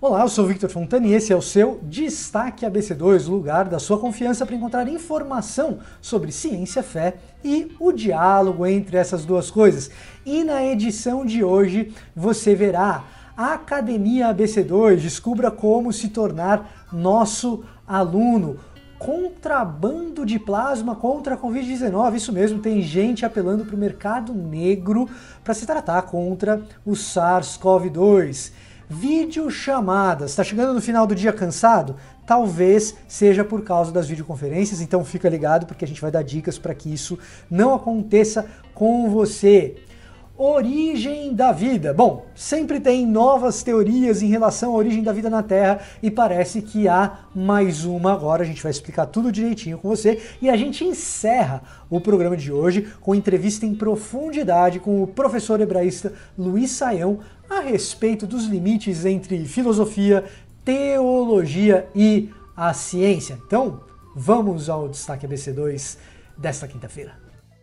Olá, eu sou o Victor Fontana e esse é o seu Destaque ABC2, o lugar da sua confiança para encontrar informação sobre ciência, fé e o diálogo entre essas duas coisas. E na edição de hoje você verá a Academia ABC2, descubra como se tornar nosso aluno. Contrabando de plasma contra a Covid-19, isso mesmo, tem gente apelando para o mercado negro para se tratar contra o SARS-CoV-2. Videochamadas, está chegando no final do dia cansado? Talvez seja por causa das videoconferências, então fica ligado porque a gente vai dar dicas para que isso não aconteça com você. Origem da vida. Bom, sempre tem novas teorias em relação à origem da vida na Terra e parece que há mais uma agora. A gente vai explicar tudo direitinho com você e a gente encerra o programa de hoje com entrevista em profundidade com o professor hebraísta Luiz Saião a respeito dos limites entre filosofia, teologia e a ciência. Então, vamos ao Destaque ABC2 desta quinta-feira.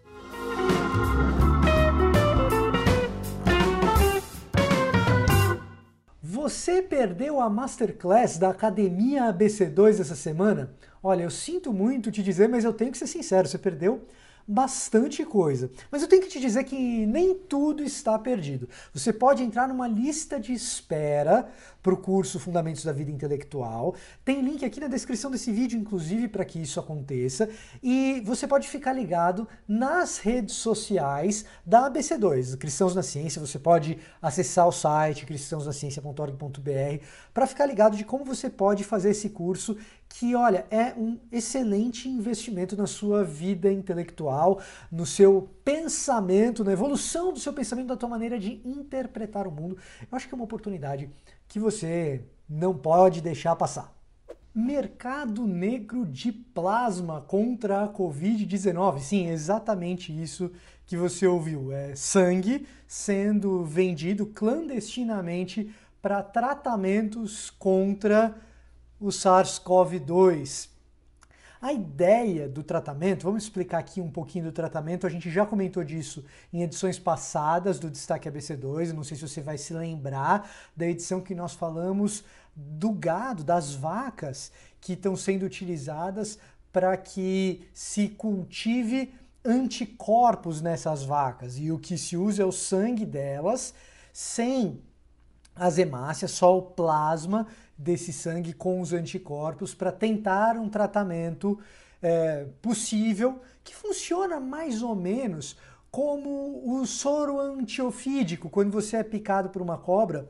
Você perdeu a Masterclass da Academia ABC2 essa semana? Olha, eu sinto muito te dizer, mas eu tenho que ser sincero, você perdeu bastante coisa. Mas eu tenho que te dizer que nem tudo está perdido. Você pode entrar numa lista de espera para o curso Fundamentos da Vida Intelectual. Tem link aqui na descrição desse vídeo, inclusive, para que isso aconteça. E você pode ficar ligado nas redes sociais da ABC2, Cristãos na Ciência. Você pode acessar o site cristãosnaciencia.org.br para ficar ligado de como você pode fazer esse curso que, olha, é um excelente investimento na sua vida intelectual, no seu pensamento, na evolução do seu pensamento, da tua maneira de interpretar o mundo. Eu acho que é uma oportunidade que você não pode deixar passar. Mercado negro de plasma contra a Covid-19. Sim, exatamente isso que você ouviu. É sangue sendo vendido clandestinamente para tratamentos contra o SARS-CoV-2. A ideia do tratamento, vamos explicar aqui um pouquinho do tratamento, a gente já comentou disso em edições passadas do Destaque ABC2, eu não sei se você vai se lembrar da edição que nós falamos do gado, das vacas que estão sendo utilizadas para que se cultive anticorpos nessas vacas, e o que se usa é o sangue delas, sem as hemácias, só o plasma desse sangue com os anticorpos para tentar um tratamento possível que funciona mais ou menos como o soro antiofídico. Quando você é picado por uma cobra,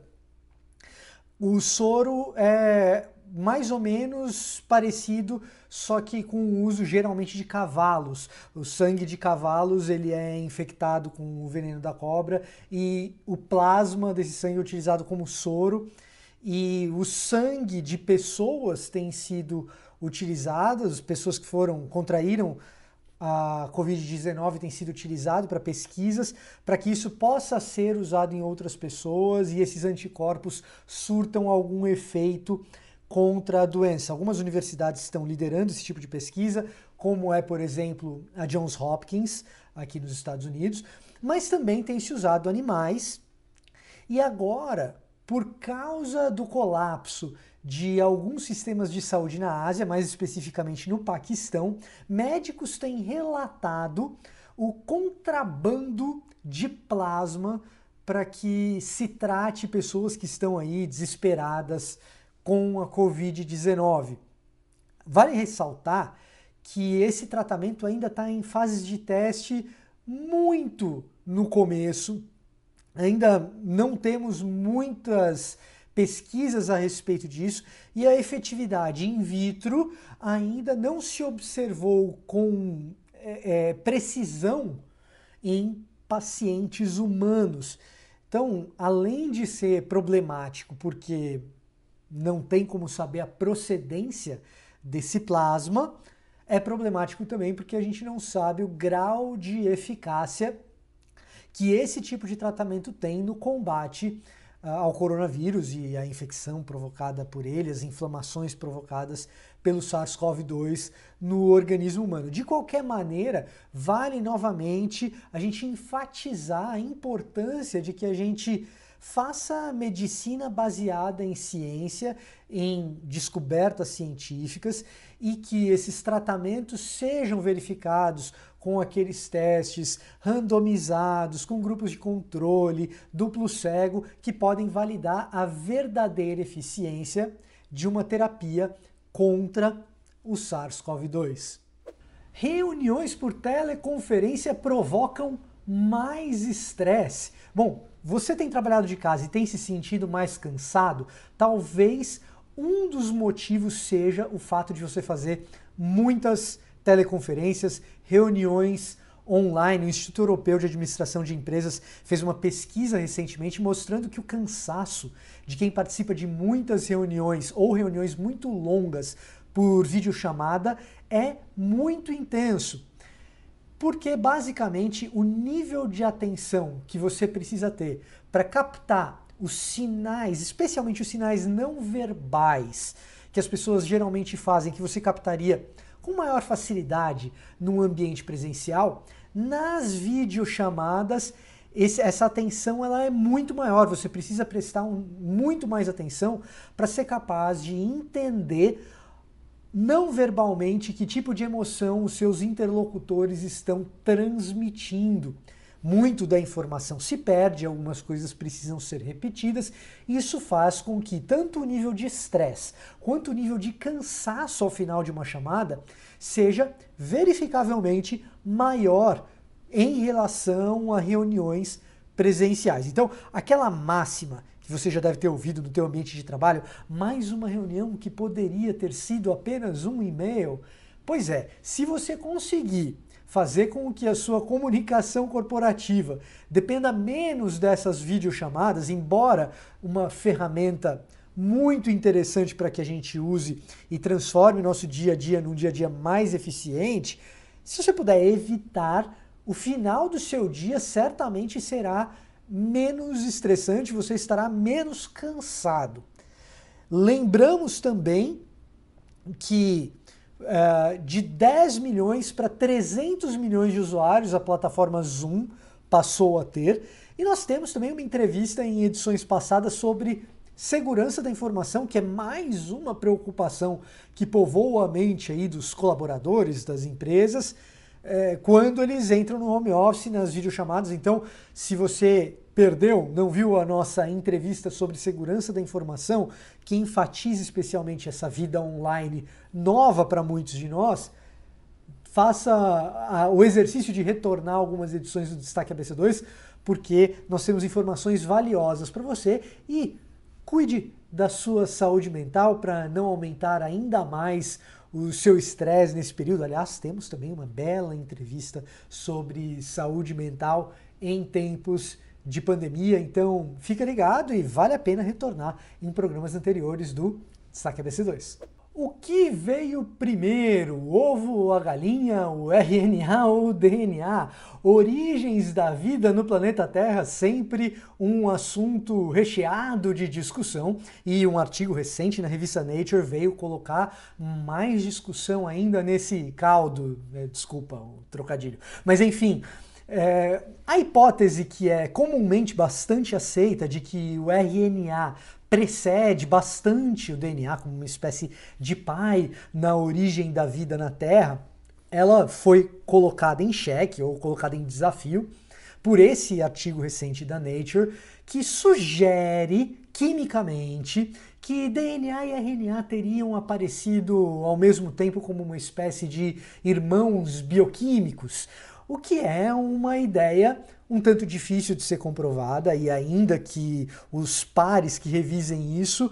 o soro é mais ou menos parecido, só que com o uso geralmente de cavalos. O sangue de cavalos ele é infectado com o veneno da cobra e o plasma desse sangue é utilizado como soro. E o sangue de pessoas tem sido utilizado, as pessoas que contraíram a Covid-19 tem sido utilizado para pesquisas, para que isso possa ser usado em outras pessoas e esses anticorpos surtam algum efeito contra a doença. Algumas universidades estão liderando esse tipo de pesquisa, como é, por exemplo, a Johns Hopkins, aqui nos Estados Unidos, mas também tem se usado animais. E agora, por causa do colapso de alguns sistemas de saúde na Ásia, mais especificamente no Paquistão, médicos têm relatado o contrabando de plasma para que se trate pessoas que estão aí desesperadas com a Covid-19. Vale ressaltar que esse tratamento ainda está em fases de teste muito no começo. Ainda não temos muitas pesquisas a respeito disso e a efetividade in vitro ainda não se observou com precisão em pacientes humanos. Então, além de ser problemático, porque não tem como saber a procedência desse plasma, é problemático também porque a gente não sabe o grau de eficácia que esse tipo de tratamento tem no combate ao coronavírus e à infecção provocada por ele, as inflamações provocadas pelo SARS-CoV-2 no organismo humano. De qualquer maneira, vale novamente a gente enfatizar a importância de que a gente faça medicina baseada em ciência, em descobertas científicas e que esses tratamentos sejam verificados com aqueles testes randomizados, com grupos de controle, duplo cego, que podem validar a verdadeira eficiência de uma terapia contra o SARS-CoV-2. Reuniões por teleconferência provocam mais estresse. Bom, você tem trabalhado de casa e tem se sentido mais cansado? Talvez um dos motivos seja o fato de você fazer muitas teleconferências, reuniões online. O Instituto Europeu de Administração de Empresas fez uma pesquisa recentemente mostrando que o cansaço de quem participa de muitas reuniões ou reuniões muito longas por videochamada é muito intenso. Porque basicamente o nível de atenção que você precisa ter para captar os sinais, especialmente os sinais não verbais, que as pessoas geralmente fazem, que você captaria com maior facilidade num ambiente presencial, nas videochamadas essa atenção ela é muito maior, você precisa prestar muito mais atenção para ser capaz de entender não verbalmente que tipo de emoção os seus interlocutores estão transmitindo. Muito da informação se perde, algumas coisas precisam ser repetidas, e isso faz com que tanto o nível de estresse quanto o nível de cansaço ao final de uma chamada seja verificavelmente maior em relação a reuniões presenciais. Então, aquela máxima que você já deve ter ouvido no teu ambiente de trabalho, mais uma reunião que poderia ter sido apenas um e-mail. Pois é, se você conseguir fazer com que a sua comunicação corporativa dependa menos dessas videochamadas, embora uma ferramenta muito interessante para que a gente use e transforme nosso dia a dia num dia a dia mais eficiente, se você puder evitar, o final do seu dia certamente será menos estressante, você estará menos cansado. Lembramos também que de 10 milhões para 300 milhões de usuários a plataforma Zoom passou a ter, e nós temos também uma entrevista em edições passadas sobre segurança da informação, que é mais uma preocupação que povoa a mente aí dos colaboradores das empresas, quando eles entram no home office, nas videochamadas. Então, se você perdeu, não viu a nossa entrevista sobre segurança da informação, que enfatiza especialmente essa vida online nova para muitos de nós, faça o exercício de retornar algumas edições do Destaque ABC2, porque nós temos informações valiosas para você, e cuide da sua saúde mental para não aumentar ainda mais o seu estresse nesse período. Aliás, temos também uma bela entrevista sobre saúde mental em tempos de pandemia, então fica ligado e vale a pena retornar em programas anteriores do Destaque ABC2. O que veio primeiro, o ovo ou a galinha, o RNA ou o DNA? Origens da vida no planeta Terra, sempre um assunto recheado de discussão, e um artigo recente na revista Nature veio colocar mais discussão ainda nesse caldo, desculpa o trocadilho, mas enfim. A hipótese que é comumente bastante aceita de que o RNA precede bastante o DNA como uma espécie de pai na origem da vida na Terra, ela foi colocada em xeque ou colocada em desafio por esse artigo recente da Nature, que sugere quimicamente que DNA e RNA teriam aparecido ao mesmo tempo como uma espécie de irmãos bioquímicos, o que é uma ideia um tanto difícil de ser comprovada, e ainda que os pares que revisem isso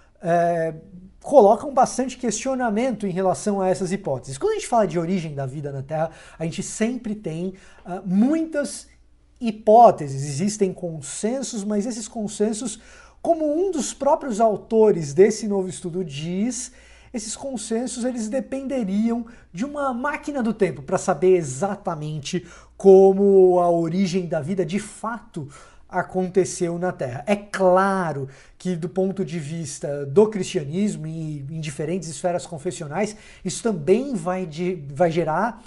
colocam bastante questionamento em relação a essas hipóteses. Quando a gente fala de origem da vida na Terra, a gente sempre tem muitas hipóteses, existem consensos, mas esses consensos, como um dos próprios autores desse novo estudo diz, esses consensos eles dependeriam de uma máquina do tempo para saber exatamente como a origem da vida de fato aconteceu na Terra. É claro que do ponto de vista do cristianismo e em diferentes esferas confessionais, isso também vai gerar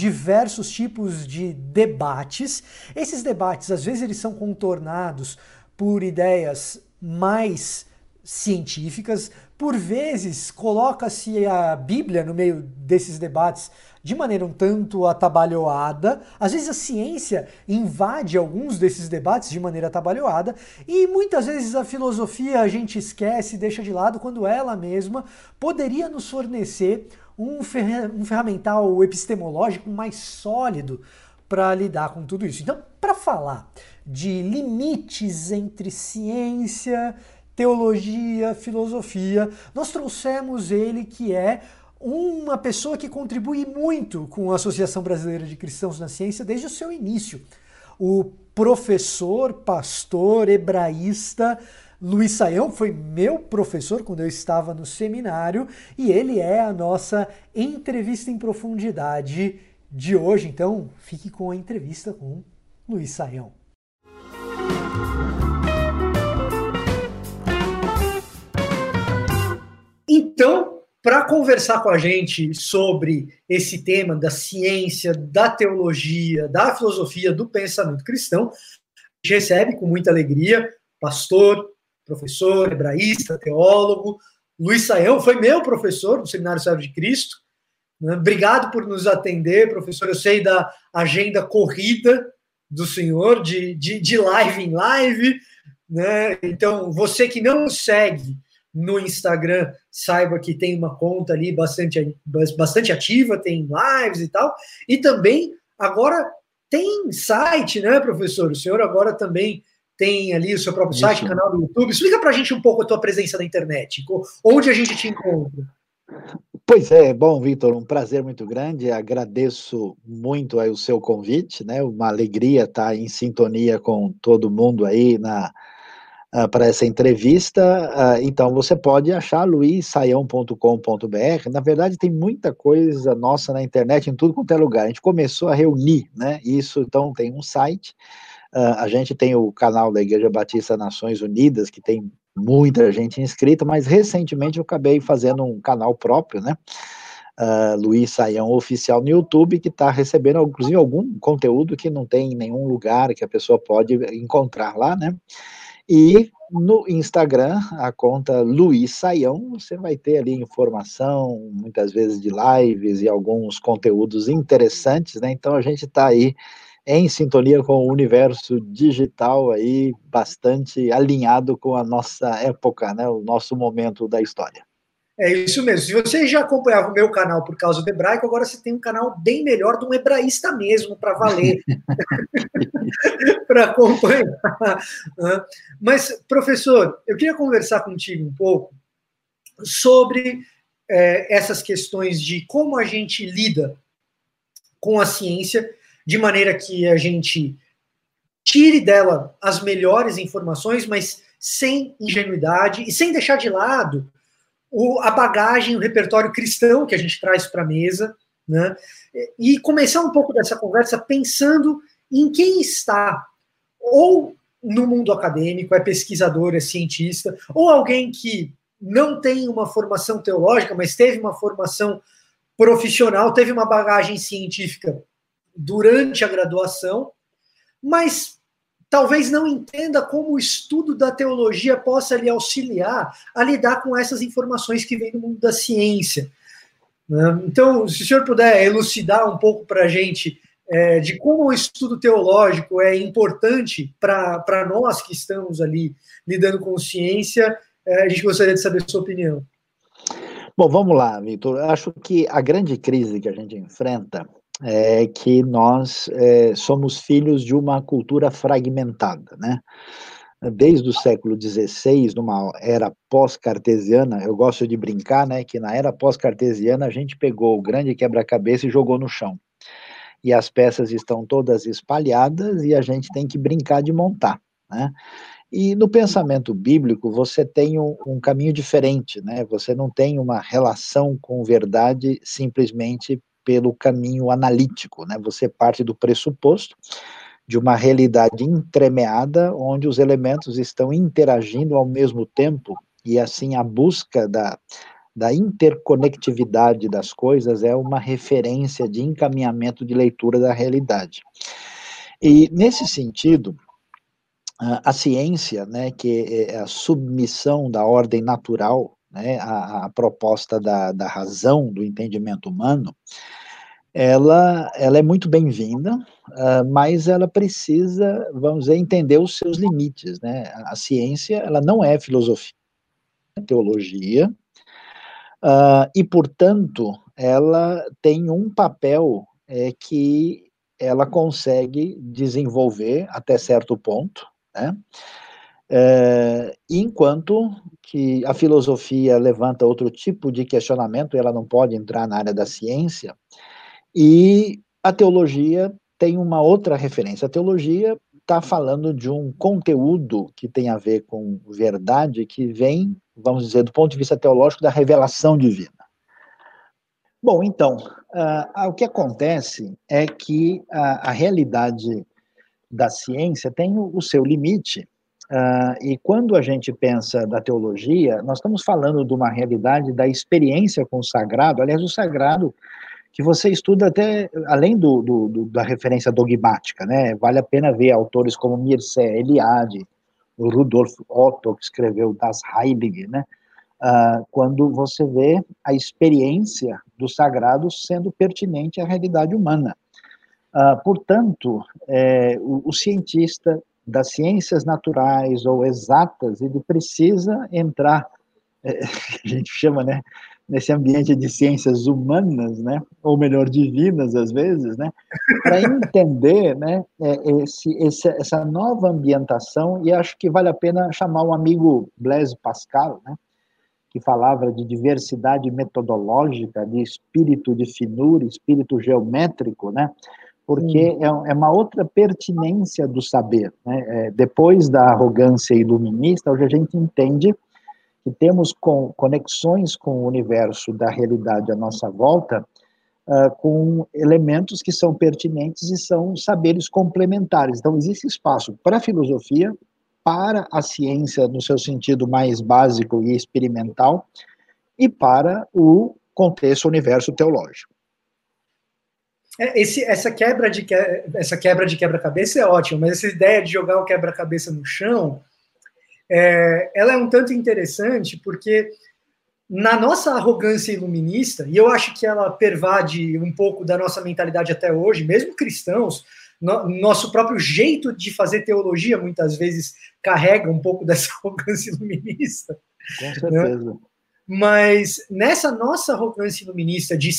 diversos tipos de debates. Esses debates, às vezes, eles são contornados por ideias mais científicas, por vezes coloca-se a Bíblia no meio desses debates de maneira um tanto atabalhoada, às vezes a ciência invade alguns desses debates de maneira atabalhoada, e muitas vezes a filosofia a gente esquece e deixa de lado quando ela mesma poderia nos fornecer um ferramental epistemológico mais sólido para lidar com tudo isso. Então, para falar de limites entre ciência, teologia, filosofia, nós trouxemos ele que é uma pessoa que contribui muito com a Associação Brasileira de Cristãos na Ciência desde o seu início. O professor, pastor, hebraísta Luiz Saião foi meu professor quando eu estava no seminário e ele é a nossa entrevista em profundidade de hoje. Então, fique com a entrevista com Luiz Saião. Então, para conversar com a gente sobre esse tema da ciência, da teologia, da filosofia, do pensamento cristão, a gente recebe com muita alegria pastor, professor, hebraísta, teólogo, Luiz Saião, foi meu professor no Seminário Servo de Cristo. Obrigado por nos atender, professor. Eu sei da agenda corrida do senhor, de live em live, né? Então, você que não segue no Instagram, saiba que tem uma conta ali bastante ativa, tem lives e tal, e também agora tem site, né, professor? O senhor agora também tem ali o seu próprio site, canal do YouTube. Explica pra gente um pouco a tua presença na internet, onde a gente te encontra. Pois é, bom, Vitor, um prazer muito grande, agradeço muito aí o seu convite, né, uma alegria estar em sintonia com todo mundo aí para essa entrevista. Então você pode achar luizsaião.com.br. Na verdade tem muita coisa nossa na internet, em tudo quanto é lugar, a gente começou a reunir, né, isso, então tem um site, a gente tem o canal da Igreja Batista Nações Unidas, que tem muita gente inscrita, mas recentemente eu acabei fazendo um canal próprio, né, Luiz Saião Oficial no YouTube, que está recebendo, inclusive, algum conteúdo que não tem em nenhum lugar, que a pessoa pode encontrar lá, né, e no Instagram, a conta Luiz Saião, você vai ter ali informação, muitas vezes de lives e alguns conteúdos interessantes, né, então a gente está aí em sintonia com o universo digital aí, bastante alinhado com a nossa época, né, o nosso momento da história. É isso mesmo. Se você já acompanhava o meu canal por causa do hebraico, agora você tem um canal bem melhor de um hebraísta mesmo, para valer, para acompanhar. Mas, professor, eu queria conversar contigo um pouco sobre essas questões de como a gente lida com a ciência, de maneira que a gente tire dela as melhores informações, mas sem ingenuidade e sem deixar de lado a bagagem, o repertório cristão que a gente traz para a mesa, né? E começar um pouco dessa conversa pensando em quem está ou no mundo acadêmico, é pesquisador, é cientista, ou alguém que não tem uma formação teológica, mas teve uma formação profissional, teve uma bagagem científica durante a graduação, mas talvez não entenda como o estudo da teologia possa lhe auxiliar a lidar com essas informações que vêm do mundo da ciência. Então, se o senhor puder elucidar um pouco para a gente de como o estudo teológico é importante para nós que estamos ali lidando com ciência, a gente gostaria de saber a sua opinião. Bom, vamos lá, Vitor. Acho que a grande crise que a gente enfrenta é que nós somos filhos de uma cultura fragmentada, né? Desde o século XVI, numa era pós-cartesiana, eu gosto de brincar, né, que na era pós-cartesiana a gente pegou o grande quebra-cabeça e jogou no chão. E as peças estão todas espalhadas e a gente tem que brincar de montar, né? E no pensamento bíblico você tem um caminho diferente, né? Você não tem uma relação com verdade simplesmente pelo caminho analítico, né? Você parte do pressuposto de uma realidade entremeada, onde os elementos estão interagindo ao mesmo tempo, e assim a busca da interconectividade das coisas é uma referência de encaminhamento de leitura da realidade. E nesse sentido, a ciência, né, que é a submissão da ordem natural, né, a proposta da razão, do entendimento humano, ela é muito bem-vinda, mas ela precisa, vamos dizer, entender os seus limites, né? A ciência, ela não é filosofia, é teologia, e, portanto, ela tem um papel que ela consegue desenvolver até certo ponto, né? Enquanto que a filosofia levanta outro tipo de questionamento, ela não pode entrar na área da ciência, e a teologia tem uma outra referência. A teologia está falando de um conteúdo que tem a ver com verdade, que vem, vamos dizer, do ponto de vista teológico, da revelação divina. Bom, então, o que acontece é que a realidade da ciência tem o seu limite, e quando a gente pensa da teologia, nós estamos falando de uma realidade da experiência com o sagrado. Aliás, o sagrado que você estuda até além da referência dogmática, né? Vale a pena ver autores como Mircea Eliade, o Rudolf Otto, que escreveu Das Heilige, né? Quando você vê a experiência do sagrado sendo pertinente à realidade humana. Portanto, o cientista das ciências naturais ou exatas, ele precisa entrar, a gente chama, né, nesse ambiente de ciências humanas, né, ou melhor, divinas às vezes, né, para entender, né, essa nova ambientação. E acho que vale a pena chamar o amigo Blaise Pascal, né, que falava de diversidade metodológica, de espírito de finura, espírito geométrico, né, porque é uma outra pertinência do saber, né? Depois da arrogância iluminista, hoje a gente entende que temos conexões com o universo da realidade à nossa volta, com elementos que são pertinentes e são saberes complementares. Então, existe espaço para a filosofia, para a ciência no seu sentido mais básico e experimental, e para o contexto universo teológico. Essa quebra de quebra-cabeça é ótima, mas essa ideia de jogar o quebra-cabeça no chão, ela é um tanto interessante, porque na nossa arrogância iluminista, e eu acho que ela pervade um pouco da nossa mentalidade até hoje, mesmo cristãos, nosso próprio jeito de fazer teologia muitas vezes carrega um pouco dessa arrogância iluminista. Com certeza. Né? Mas nessa nossa arrogância iluminista de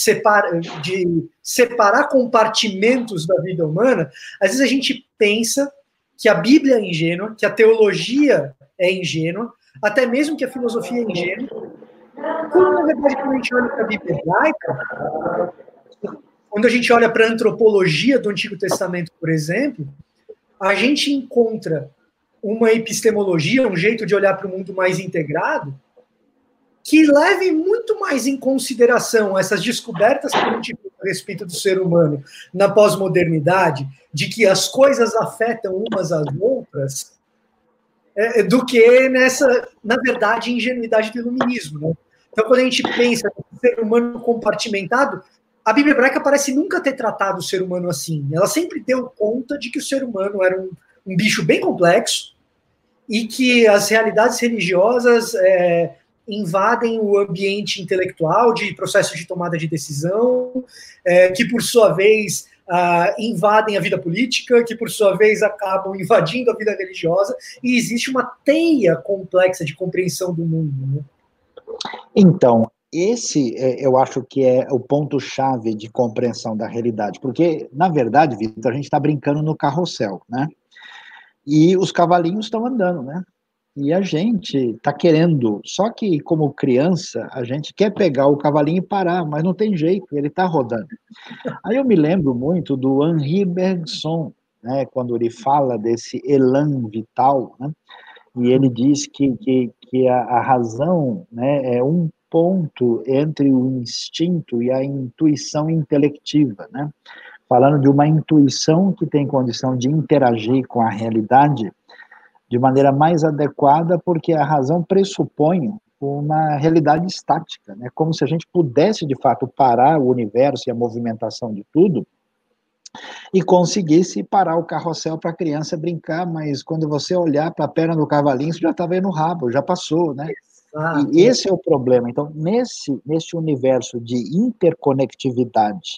separar compartimentos da vida humana, às vezes a gente pensa que a Bíblia é ingênua, que a teologia é ingênua, até mesmo que a filosofia é ingênua. Quando, na verdade, quando a gente olha para a Bíblia hebraica, quando a gente olha para a antropologia do Antigo Testamento, por exemplo, a gente encontra uma epistemologia, um jeito de olhar para o mundo mais integrado, que leve muito mais em consideração essas descobertas que a gente fez a respeito do ser humano na pós-modernidade, de que as coisas afetam umas às outras, do que nessa, na verdade, ingenuidade do iluminismo. Né? Então, quando a gente pensa no ser humano compartimentado, a Bíblia hebraica parece nunca ter tratado o ser humano assim. Ela sempre deu conta de que o ser humano era um bicho bem complexo e que as realidades religiosas invadem o ambiente intelectual de processo de tomada de decisão, que, por sua vez, invadem a vida política, que, por sua vez, acabam invadindo a vida religiosa, e existe uma teia complexa de compreensão do mundo. Né? Então, esse eu acho que é o ponto-chave de compreensão da realidade, porque, na verdade, Vitor, a gente está brincando no carrossel, né? E os cavalinhos estão andando, né? E a gente está querendo, só que como criança, a gente quer pegar o cavalinho e parar, mas não tem jeito, ele está rodando. Aí eu me lembro muito do Henri Bergson, né, quando ele fala desse elan vital, né, e ele diz que a razão, né, é um ponto entre o instinto e a intuição intelectiva, né, falando de uma intuição que tem condição de interagir com a realidade de maneira mais adequada, porque a razão pressupõe uma realidade estática, né? Como se a gente pudesse, de fato, parar o universo e a movimentação de tudo e conseguisse parar o carrossel para a criança brincar, mas quando você olhar para a perna do cavalinho, isso já estava aí no rabo, já passou, né? E Exato. esse é o problema. Então, nesse universo de interconectividade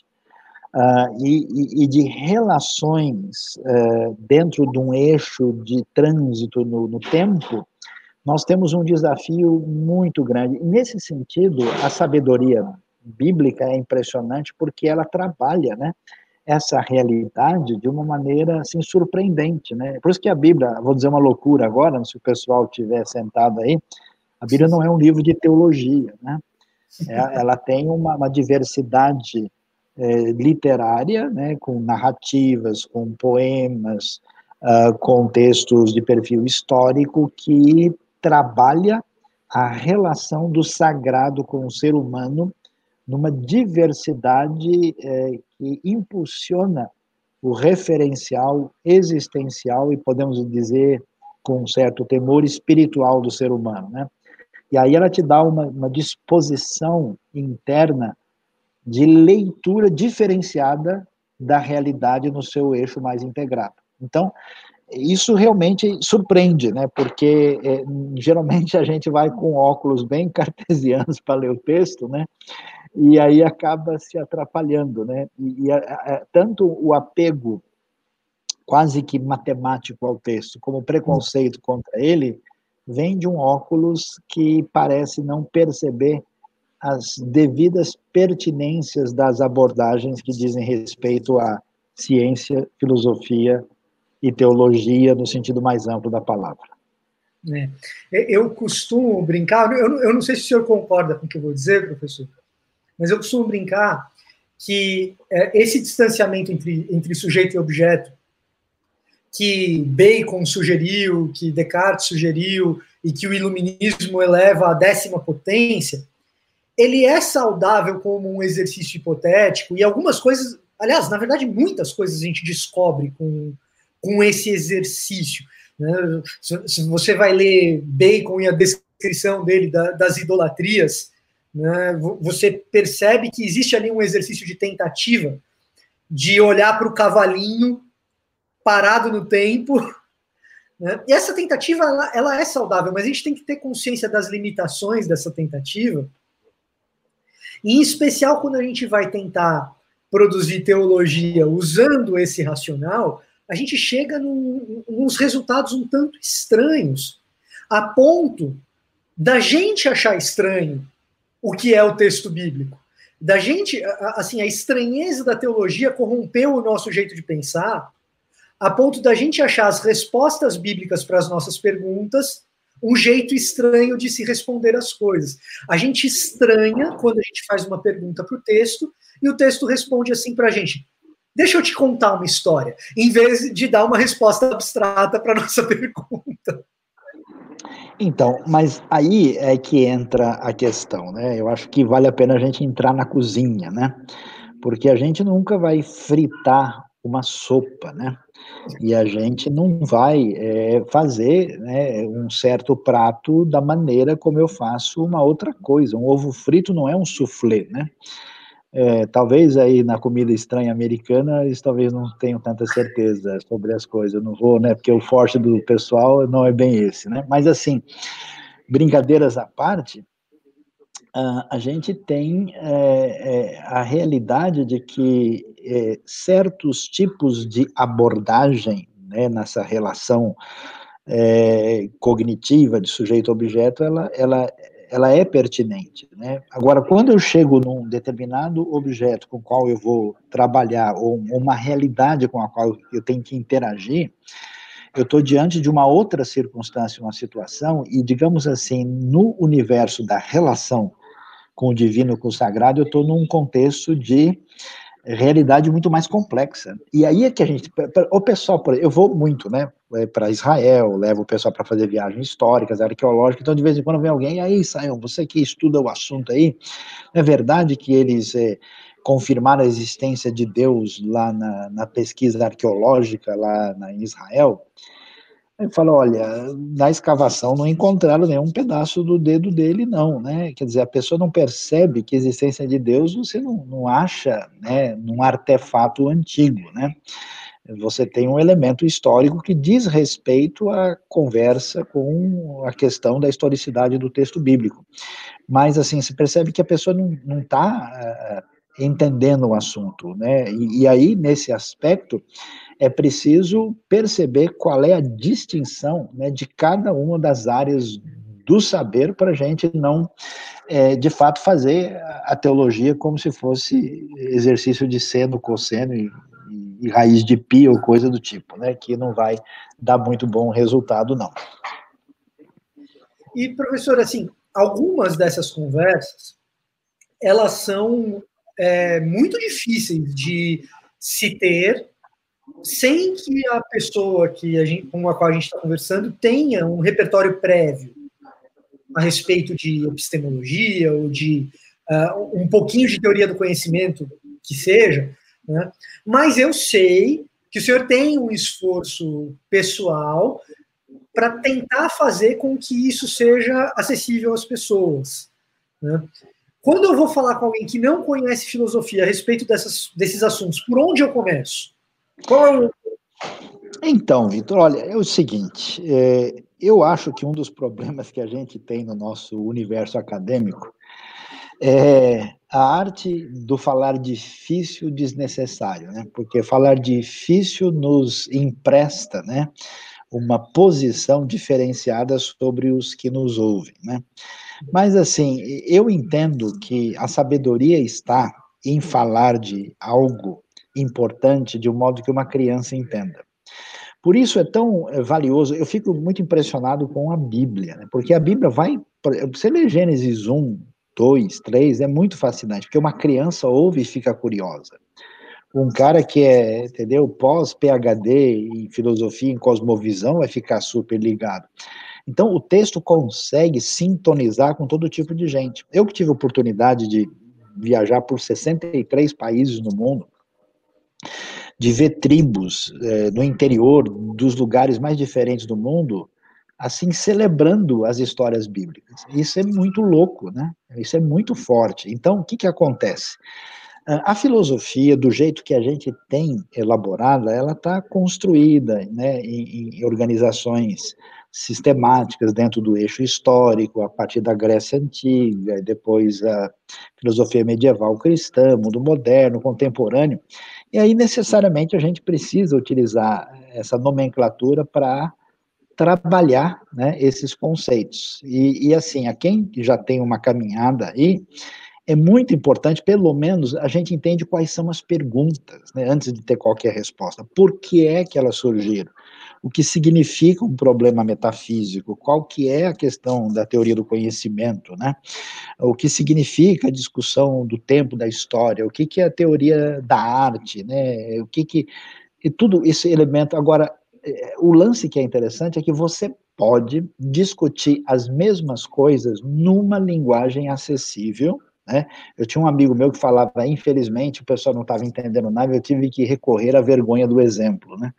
e de relações dentro de um eixo de trânsito no tempo, nós temos um desafio muito grande. E, nesse sentido, a sabedoria bíblica é impressionante porque ela trabalha, né, essa realidade de uma maneira assim surpreendente, né? Por isso que a Bíblia, vou dizer uma loucura agora, se o pessoal estiver sentado aí, a Bíblia não é um livro de teologia, né? Ela tem uma diversidade literária, né, com narrativas, com poemas, com textos de perfil histórico que trabalha a relação do sagrado com o ser humano numa diversidade que impulsiona o referencial existencial e, podemos dizer, com um certo temor espiritual do ser humano, né? E aí ela te dá uma disposição interna de leitura diferenciada da realidade no seu eixo mais integrado. Então, isso realmente surpreende, né? Porque geralmente a gente vai com óculos bem cartesianos para ler o texto, né? E aí acaba se atrapalhando, né? Tanto o apego quase que matemático ao texto, como o preconceito contra ele, vem de um óculos que parece não perceber as devidas pertinências das abordagens que dizem respeito à ciência, filosofia e teologia no sentido mais amplo da palavra. Eu costumo brincar, eu não sei se o senhor concorda com o que eu vou dizer, professor, mas eu costumo brincar que esse distanciamento entre sujeito e objeto, que Bacon sugeriu, que Descartes sugeriu, e que o iluminismo eleva à 10ª potência, ele é saudável como um exercício hipotético, e algumas coisas, aliás, na verdade, muitas coisas a gente descobre com esse exercício. Né? Se você vai ler Bacon e a descrição dele das idolatrias, né, você percebe que existe ali um exercício de tentativa de olhar para o cavalinho parado no tempo, né? E essa tentativa ela é saudável, mas a gente tem que ter consciência das limitações dessa tentativa, e em especial quando a gente vai tentar produzir teologia usando esse racional, a gente chega nos resultados um tanto estranhos, a ponto da gente achar estranho o que é o texto bíblico. Da gente, assim, a estranheza da teologia corrompeu o nosso jeito de pensar, a ponto da gente achar as respostas bíblicas para as nossas perguntas um jeito estranho de se responder às coisas. A gente estranha quando a gente faz uma pergunta para o texto e o texto responde assim para a gente: deixa eu te contar uma história, em vez de dar uma resposta abstrata para a nossa pergunta. Então, mas aí é que entra a questão, né? Eu acho que vale a pena a gente entrar na cozinha, né? Porque a gente nunca vai fritar uma sopa, né? E a gente não vai fazer, né, um certo prato da maneira como eu faço uma outra coisa. Um ovo frito não é um soufflé, né? Talvez aí na comida estranha americana eles talvez não tenham tanta certeza sobre as coisas. Eu não vou, né? Porque o forte do pessoal não é bem esse, né? Mas assim, brincadeiras à parte, a gente tem a realidade de que certos tipos de abordagem, né, nessa relação cognitiva de sujeito-objeto, ela é pertinente, né? Agora, quando eu chego num determinado objeto com o qual eu vou trabalhar, ou uma realidade com a qual eu tenho que interagir, eu estou diante de uma outra circunstância, uma situação, e, digamos assim, no universo da relação com o divino, com o sagrado, eu estou num contexto de realidade muito mais complexa. E aí é que a gente, o pessoal, eu vou muito, né, para Israel, levo o pessoal para fazer viagens históricas, arqueológicas, então de vez em quando vem alguém, aí, Israel, você que estuda o assunto aí, é verdade que eles confirmaram a existência de Deus lá na pesquisa arqueológica lá em Israel? Ele fala, olha, na escavação não encontraram nenhum pedaço do dedo dele, não, né? Quer dizer, a pessoa não percebe que a existência de Deus você não acha, né, num artefato antigo, né? Você tem um elemento histórico que diz respeito à conversa com a questão da historicidade do texto bíblico. Mas, assim, se percebe que a pessoa não está entendendo o assunto, né? E aí, nesse aspecto, é preciso perceber qual é a distinção, né, de cada uma das áreas do saber para a gente não, de fato, fazer a teologia como se fosse exercício de seno, cosseno e raiz de pi ou coisa do tipo, né, que não vai dar muito bom resultado, não. E, professor, assim, algumas dessas conversas, elas são muito difíceis de se ter sem que a pessoa com a qual a gente está conversando tenha um repertório prévio a respeito de epistemologia ou de um pouquinho de teoria do conhecimento que seja, né? Mas eu sei que o senhor tem um esforço pessoal para tentar fazer com que isso seja acessível às pessoas, né? Quando eu vou falar com alguém que não conhece filosofia a respeito desses assuntos, por onde eu começo? Então, Vitor, olha, é o seguinte, eu acho que um dos problemas que a gente tem no nosso universo acadêmico é a arte do falar difícil desnecessário, né? Porque falar difícil nos empresta, né, uma posição diferenciada sobre os que nos ouvem, né? Mas, assim, eu entendo que a sabedoria está em falar de algo importante de um modo que uma criança entenda. Por isso é tão valioso, eu fico muito impressionado com a Bíblia, né? Porque a Bíblia vai, você lê Gênesis 1, 2, 3, é muito fascinante, porque uma criança ouve e fica curiosa. Um cara que é, entendeu, pós-PhD em filosofia, em cosmovisão, vai ficar super ligado. Então, o texto consegue sintonizar com todo tipo de gente. Eu que tive a oportunidade de viajar por 63 países no mundo, de ver tribos no interior dos lugares mais diferentes do mundo, assim, celebrando as histórias bíblicas. Isso é muito louco, né? Isso é muito forte. Então, o que que acontece? A filosofia, do jeito que a gente tem elaborada, ela está construída, né, em organizações sistemáticas dentro do eixo histórico, a partir da Grécia Antiga, depois a filosofia medieval cristã, mundo moderno, contemporâneo, e aí necessariamente a gente precisa utilizar essa nomenclatura para trabalhar, né, esses conceitos. E assim, a quem já tem uma caminhada aí, é muito importante, pelo menos, a gente entende quais são as perguntas, né, antes de ter qualquer resposta. Por que é que elas surgiram? O que significa um problema metafísico? Qual que é a questão da teoria do conhecimento, né? O que significa a discussão do tempo da história? O que que é a teoria da arte, né? O que que... E tudo esse elemento... Agora, o lance que é interessante é que você pode discutir as mesmas coisas numa linguagem acessível, né? Eu tinha um amigo meu que falava, infelizmente, o pessoal não estava entendendo nada, eu tive que recorrer à vergonha do exemplo, né?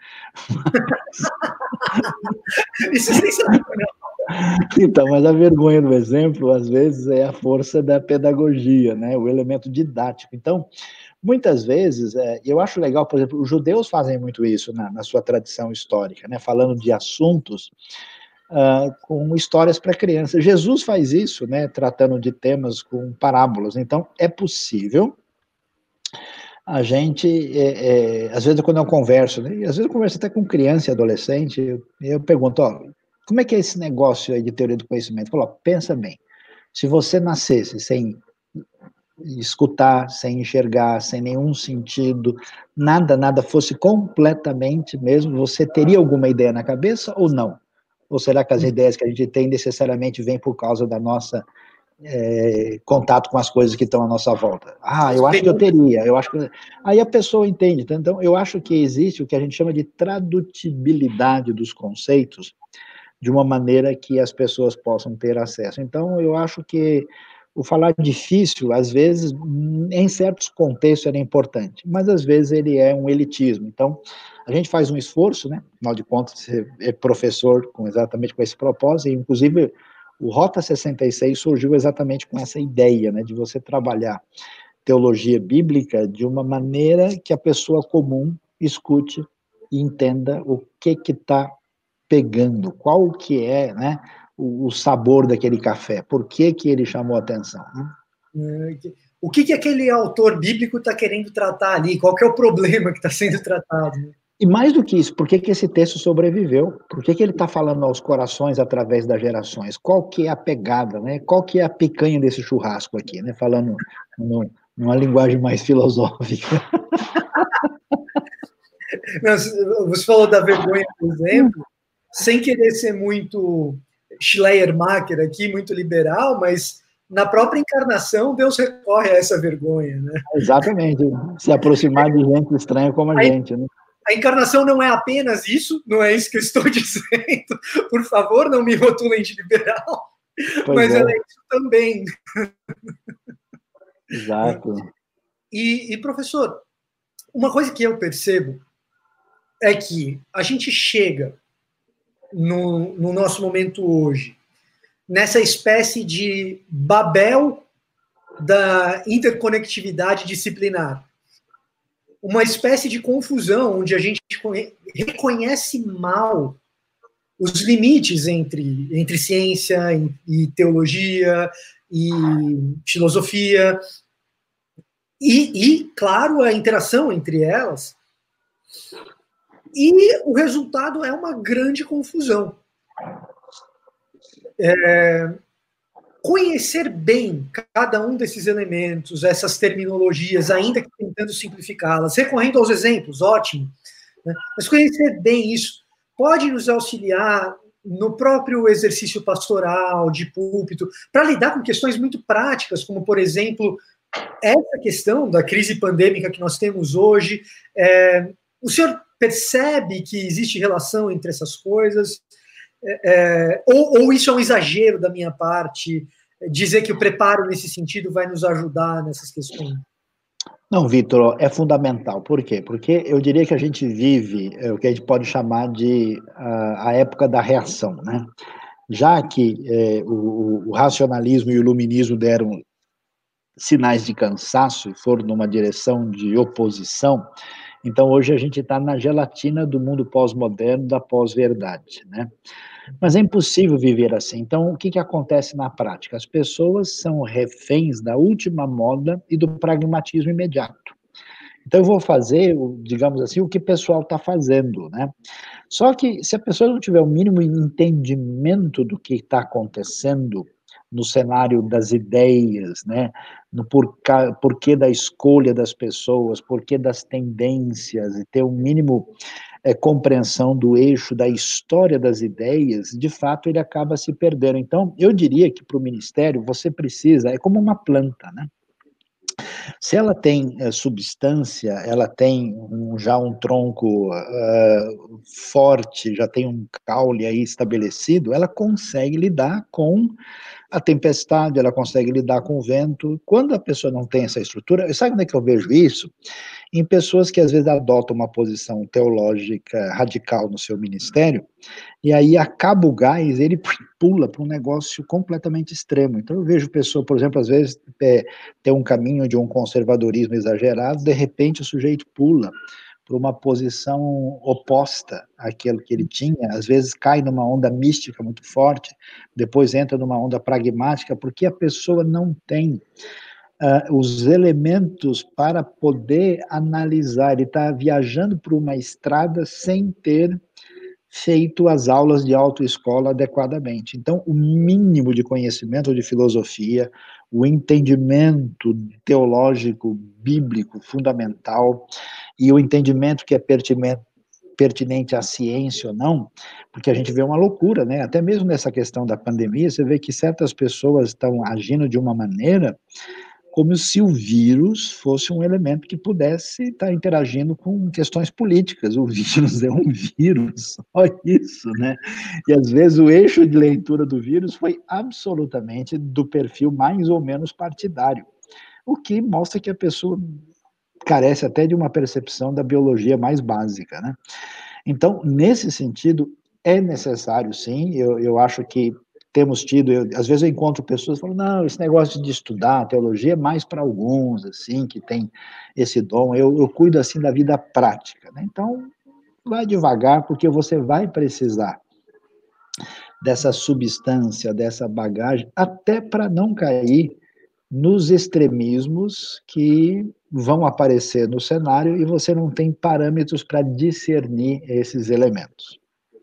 Isso é sensacional. Então, mas a vergonha do exemplo, às vezes, é a força da pedagogia, né? O elemento didático. Então, muitas vezes, eu acho legal, por exemplo, os judeus fazem muito isso na sua tradição histórica, né? Falando de assuntos com histórias para crianças. Jesus faz isso, né, tratando de temas com parábolas. Então, é possível a gente, às vezes quando eu converso, né, e às vezes eu converso até com criança e adolescente, eu pergunto, ó, como é que é esse negócio aí de teoria do conhecimento? Eu falo, ó, pensa bem, se você nascesse sem escutar, sem enxergar, sem nenhum sentido, nada fosse completamente mesmo, você teria alguma ideia na cabeça ou não? Ou será que as ideias que a gente tem necessariamente vêm por causa da nossa contato com as coisas que estão à nossa volta? Ah, eu acho que eu teria, eu acho que... Aí a pessoa entende, então eu acho que existe o que a gente chama de tradutibilidade dos conceitos de uma maneira que as pessoas possam ter acesso. Então eu acho que o falar difícil, às vezes, em certos contextos ele é importante, mas às vezes ele é um elitismo. Então, a gente faz um esforço, né? Afinal de contas, você é professor exatamente com esse propósito, e inclusive o Rota 66 surgiu exatamente com essa ideia, né, de você trabalhar teologia bíblica de uma maneira que a pessoa comum escute e entenda o que está pegando, qual que é, né, o sabor daquele café, por que que ele chamou a atenção, né? O que aquele autor bíblico está querendo tratar ali? Qual que é o problema que está sendo tratado? E mais do que isso, por que que esse texto sobreviveu? Por que que ele está falando aos corações através das gerações? Qual que é a pegada, né? Qual que é a picanha desse churrasco aqui, né? Falando numa linguagem mais filosófica. Não, você falou da vergonha, por exemplo, sem querer ser muito Schleiermacher aqui, muito liberal, mas na própria encarnação Deus recorre a essa vergonha, né? Exatamente, se aproximar de gente estranha como a gente, né? A encarnação não é apenas isso, não é isso que eu estou dizendo, por favor, não me rotulem de liberal, mas ela é isso também. Exato. E, professor, uma coisa que eu percebo é que a gente chega no nosso momento hoje, nessa espécie de Babel da interconectividade disciplinar. Uma espécie de confusão onde a gente reconhece mal os limites entre ciência e teologia e filosofia e, claro, a interação entre elas. E o resultado é uma grande confusão. Conhecer bem cada um desses elementos, essas terminologias, ainda que tentando simplificá-las, recorrendo aos exemplos, ótimo, né? Mas conhecer bem isso pode nos auxiliar no próprio exercício pastoral, de púlpito, para lidar com questões muito práticas, como, por exemplo, essa questão da crise pandêmica que nós temos hoje. O senhor percebe que existe relação entre essas coisas? Ou isso é um exagero da minha parte, dizer que o preparo nesse sentido vai nos ajudar nessas questões? Não, Vitor, é fundamental. Por quê? Porque eu diria que a gente vive o que a gente pode chamar de a época da reação, né? Já que o racionalismo e o iluminismo deram sinais de cansaço e foram numa direção de oposição, então hoje a gente está na gelatina do mundo pós-moderno, da pós-verdade, né? Mas é impossível viver assim. Então, o que que acontece na prática? As pessoas são reféns da última moda e do pragmatismo imediato. Então, eu vou fazer, digamos assim, o que o pessoal está fazendo, né? Só que, se a pessoa não tiver o mínimo entendimento do que está acontecendo no cenário das ideias, né? No porquê da escolha das pessoas, porquê das tendências, e ter um mínimo compreensão do eixo da história das ideias, de fato ele acaba se perdendo. Então, eu diria que para o ministério você precisa, é como uma planta, né? Se ela tem substância, ela tem já um tronco forte, já tem um caule aí estabelecido, ela consegue lidar com a tempestade, ela consegue lidar com o vento. Quando a pessoa não tem essa estrutura, sabe onde é que eu vejo isso? Em pessoas que às vezes adotam uma posição teológica radical no seu ministério, e aí acaba o gás, ele pula para um negócio completamente extremo. Então eu vejo pessoa, por exemplo, às vezes ter um caminho de um conservadorismo exagerado, de repente o sujeito pula para uma posição oposta àquilo que ele tinha, às vezes cai numa onda mística muito forte, depois entra numa onda pragmática, porque a pessoa não tem os elementos para poder analisar, ele está viajando por uma estrada sem ter feito as aulas de autoescola adequadamente. Então, o mínimo de conhecimento de filosofia, o entendimento teológico, bíblico, fundamental, e o entendimento que é pertinente à ciência ou não, porque a gente vê uma loucura, né? Até mesmo nessa questão da pandemia, você vê que certas pessoas estão agindo de uma maneira como se o vírus fosse um elemento que pudesse estar interagindo com questões políticas. O vírus é um vírus, só isso, né? E às vezes o eixo de leitura do vírus foi absolutamente do perfil mais ou menos partidário, o que mostra que a pessoa carece até de uma percepção da biologia mais básica, né? Então, nesse sentido, é necessário, sim, eu acho que temos tido, às vezes eu encontro pessoas que falam, não, esse negócio de estudar teologia é mais para alguns, assim, que tem esse dom, eu cuido, assim, da vida prática, né? Então, vai devagar, porque você vai precisar dessa substância, dessa bagagem, até para não cair nos extremismos que vão aparecer no cenário e você não tem parâmetros para discernir esses elementos.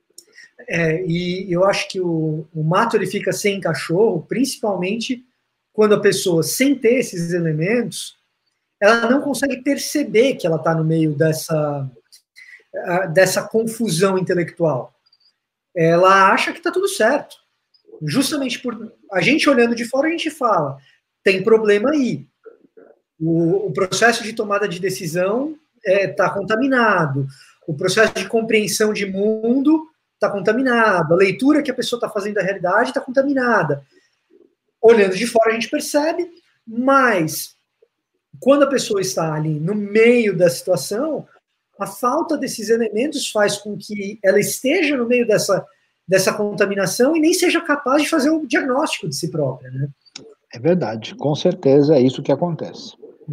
E eu acho que o mato ele fica sem cachorro, principalmente quando a pessoa, sem ter esses elementos, ela não consegue perceber que ela está no meio dessa confusão intelectual. Ela acha que está tudo certo. Justamente por a gente olhando de fora, a gente fala, tem problema aí. O processo de tomada de decisão está contaminado. O processo de compreensão de mundo está contaminado. A leitura que a pessoa está fazendo da realidade está contaminada. Olhando de fora, a gente percebe, mas quando a pessoa está ali no meio da situação, a falta desses elementos faz com que ela esteja no meio dessa contaminação e nem seja capaz de fazer o diagnóstico de si própria, né? É verdade, com certeza é isso que acontece.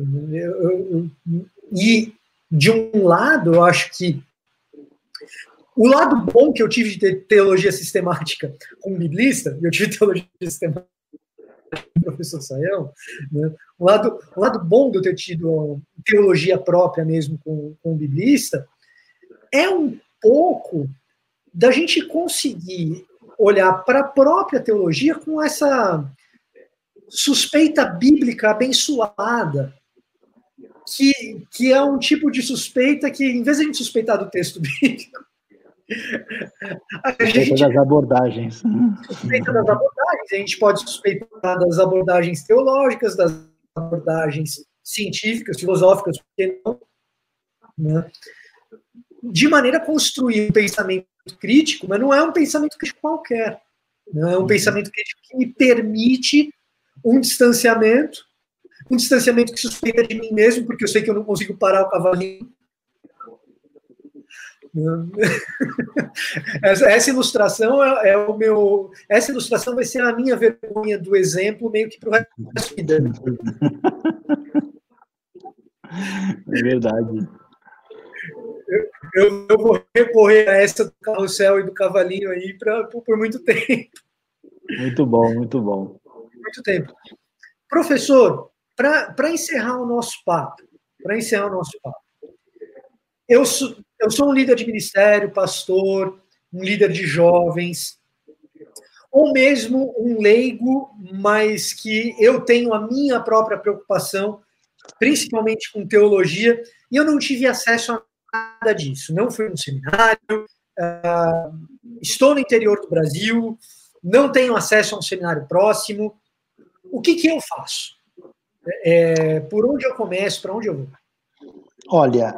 E, de um lado, eu acho que o lado bom que eu tive de ter teologia sistemática com um biblista, eu tive teologia sistemática com o professor Sayão, né? O lado bom de eu ter tido teologia própria mesmo com um biblista é um pouco da gente conseguir olhar para a própria teologia com essa suspeita bíblica abençoada, que é um tipo de suspeita que, em vez de a gente suspeitar do texto bíblico, a gente das abordagens. Suspeita das abordagens. A gente pode suspeitar das abordagens teológicas, das abordagens científicas, filosóficas, por que não? Né? De maneira a construir um pensamento crítico, mas não é um pensamento crítico qualquer. Não é um pensamento crítico que me permite um distanciamento que suspeita de mim mesmo, porque eu sei que eu não consigo parar o cavalinho. Essa ilustração essa ilustração vai ser a minha vergonha do exemplo, meio que para o resto da vida. É verdade. Eu vou recorrer a essa do carrossel e do cavalinho aí por muito tempo. Muito bom, muito bom. Muito tempo. Professor, para encerrar o nosso papo, eu sou um líder de ministério, pastor, um líder de jovens, ou mesmo um leigo, mas que eu tenho a minha própria preocupação, principalmente com teologia, e eu não tive acesso a nada disso. Não fui no seminário, estou no interior do Brasil, não tenho acesso a um seminário próximo. O que eu faço? Por onde eu começo? Para onde eu vou? Olha,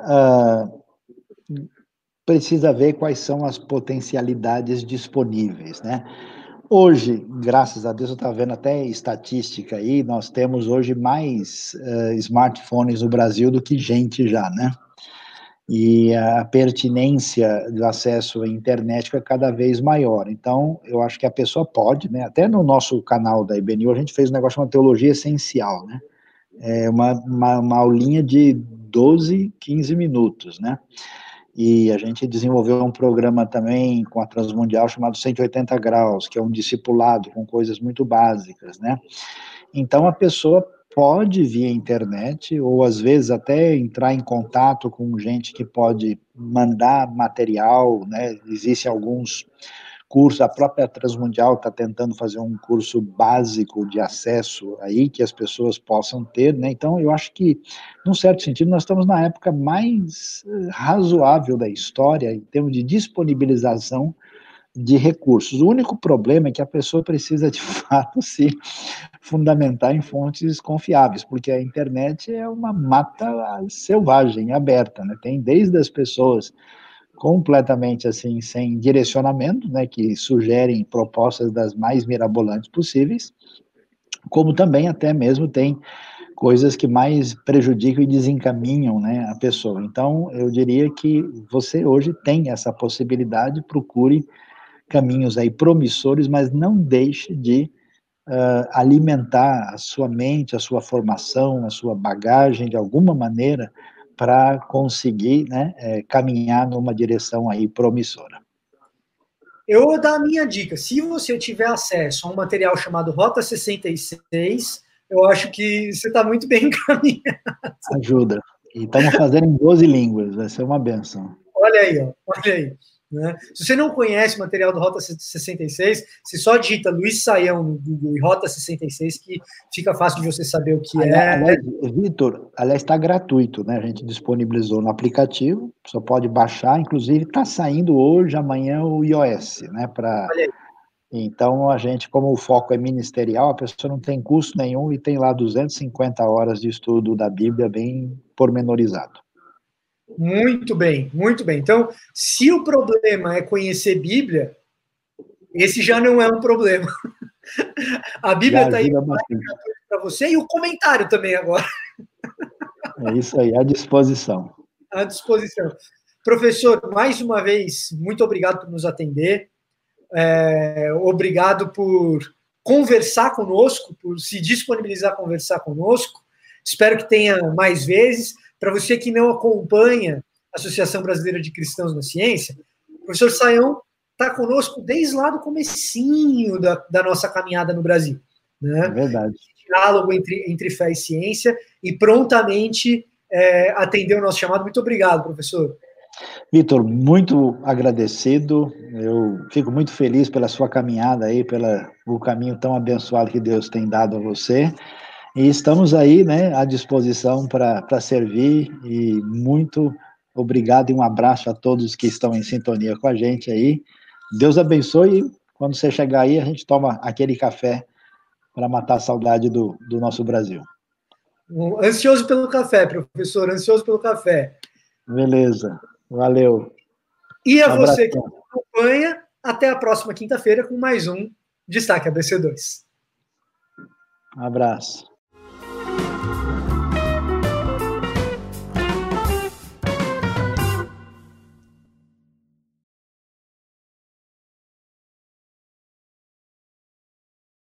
precisa ver quais são as potencialidades disponíveis, né? Hoje, graças a Deus, eu estava vendo até estatística aí, nós temos hoje mais smartphones no Brasil do que gente já, né? E a pertinência do acesso à internet é cada vez maior. Então, eu acho que a pessoa pode, né? Até no nosso canal da IBNU, a gente fez um negócio chamado Teologia Essencial, né? É uma aulinha de 12, 15 minutos, né? E a gente desenvolveu um programa também com a Transmundial chamado 180 Graus, que é um discipulado com coisas muito básicas, né? Então, a pessoa pode via internet, ou às vezes até entrar em contato com gente que pode mandar material, né? Existem alguns cursos, a própria Transmundial está tentando fazer um curso básico de acesso aí, que as pessoas possam ter, né? Então, eu acho que, num certo sentido, nós estamos na época mais razoável da história, em termos de disponibilização de recursos. O único problema é que a pessoa precisa, de fato, se fundamentar em fontes confiáveis, porque a internet é uma mata selvagem, aberta, né? Tem desde as pessoas completamente assim, sem direcionamento, né, que sugerem propostas das mais mirabolantes possíveis, como também até mesmo tem coisas que mais prejudicam e desencaminham, né, a pessoa. Então, eu diria que você hoje tem essa possibilidade, procure caminhos aí promissores, mas não deixe de alimentar a sua mente, a sua formação, a sua bagagem de alguma maneira para conseguir, né, caminhar numa direção aí promissora. Eu vou dar a minha dica. Se você tiver acesso a um material chamado Rota 66, eu acho que você está muito bem encaminhado. Ajuda. E estamos fazendo em 12 línguas, vai ser uma benção. Olha aí, ó, olha aí. Né? Se você não conhece o material do Rota 66, você só digita Luiz Saião no Google e Rota 66, que fica fácil de você saber o que aliás, Vitor, está gratuito, né? A gente disponibilizou no aplicativo, só pode baixar, inclusive está saindo hoje, amanhã o iOS, né? Então, a gente, como o foco é ministerial, a pessoa não tem custo nenhum e tem lá 250 horas de estudo da Bíblia bem pormenorizado. Muito bem, muito bem. Então, se o problema é conhecer Bíblia, esse já não é um problema. A Bíblia está aí para você e o comentário também agora. É isso aí, à disposição. À disposição. Professor, mais uma vez, muito obrigado por nos atender. Obrigado por conversar conosco, por se disponibilizar a conversar conosco. Espero que tenha mais vezes. Para você que não acompanha a Associação Brasileira de Cristãos na Ciência, o professor Saião está conosco desde lá do comecinho da nossa caminhada no Brasil. Né? É verdade. Diálogo entre fé e ciência, e prontamente atendeu o nosso chamado. Muito obrigado, professor. Vitor, muito agradecido, eu fico muito feliz pela sua caminhada aí, pelo caminho tão abençoado que Deus tem dado a você, e estamos aí, né, à disposição para servir, e muito obrigado e um abraço a todos que estão em sintonia com a gente aí. Deus abençoe, e quando você chegar aí, a gente toma aquele café para matar a saudade do nosso Brasil. Ansioso pelo café, professor, ansioso pelo café. Beleza, valeu. E a você que nos acompanha, até a próxima quinta-feira com mais um Destaque ABC2. Um abraço.